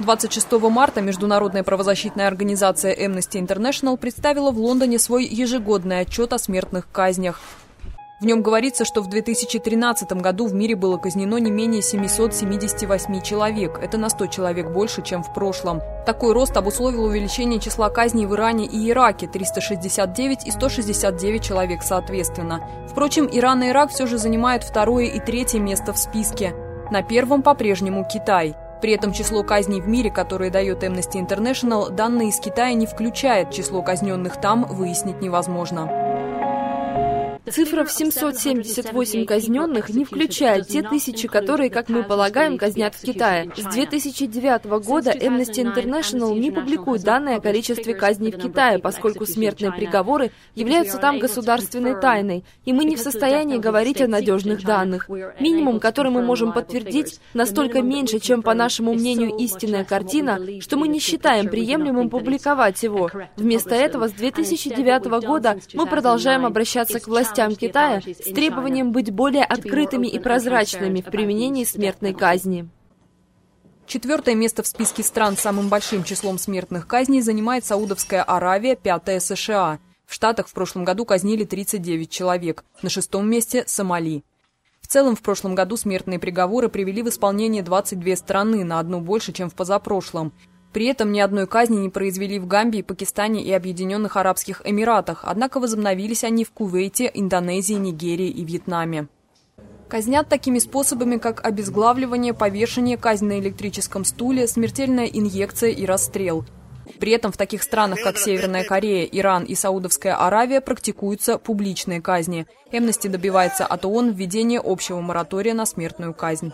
26 марта международная правозащитная организация Amnesty International представила в Лондоне свой ежегодный отчет о смертных казнях. В нем говорится, что в 2013 году в мире было казнено не менее 778 человек. Это на 100 человек больше, чем в прошлом. Такой рост обусловил увеличение числа казней в Иране и Ираке – 369 и 169 человек соответственно. Впрочем, Иран и Ирак все же занимают второе и третье место в списке. На первом по-прежнему Китай. При этом число казней в мире, которое дает Amnesty International, данные из Китая не включает. Число казненных там выяснить невозможно. Цифра в 778 казненных не включает те тысячи, которые, как мы полагаем, казнят в Китае. С 2009 года Amnesty International не публикует данные о количестве казней в Китае, поскольку смертные приговоры являются там государственной тайной, и мы не в состоянии говорить о надежных данных. Минимум, который мы можем подтвердить, настолько меньше, чем, по нашему мнению, истинная картина, что мы не считаем приемлемым публиковать его. Вместо этого с 2009 года мы продолжаем обращаться к властям Китая с требованием быть более открытыми и прозрачными в применении смертной казни. Четвертое место в списке стран с самым большим числом смертных казней занимает Саудовская Аравия, пятое – США. В Штатах в прошлом году казнили 39 человек. На шестом месте – Сомали. В целом, в прошлом году смертные приговоры привели в исполнение 22 страны, на одну больше, чем в позапрошлом. При этом ни одной казни не произвели в Гамбии, Пакистане и Объединенных Арабских Эмиратах, однако возобновились они в Кувейте, Индонезии, Нигерии и Вьетнаме. Казнят такими способами, как обезглавливание, повешение, казнь на электрическом стуле, смертельная инъекция и расстрел. При этом в таких странах, как Северная Корея, Иран и Саудовская Аравия, практикуются публичные казни. Amnesty добивается от ООН введения общего моратория на смертную казнь.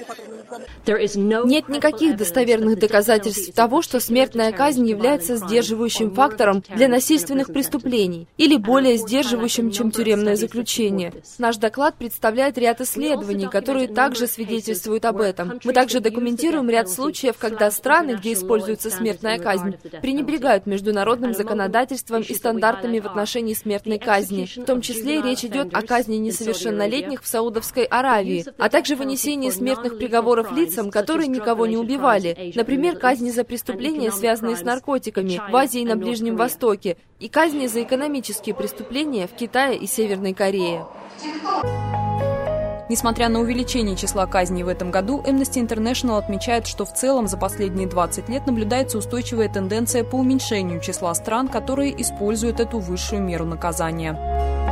Нет никаких достоверных доказательств того, что смертная казнь является сдерживающим фактором для насильственных преступлений или более сдерживающим, чем тюремное заключение. Наш доклад представляет ряд исследований, которые также свидетельствуют об этом. Мы также документируем ряд случаев, когда страны, где используется смертная казнь, пренебрегают международным законодательством и стандартами в отношении смертной казни. В том числе речь идет о казни несовершеннолетних в Саудовской Аравии, а также вынесении смертных приговоров лицам, которые никого не убивали. Например, казни за преступления, связанные с наркотиками в Азии и на Ближнем Востоке, и казни за экономические преступления в Китае и Северной Корее. Несмотря на увеличение числа казней в этом году, Amnesty International отмечает, что в целом за последние 20 лет наблюдается устойчивая тенденция по уменьшению числа стран, которые используют эту высшую меру наказания.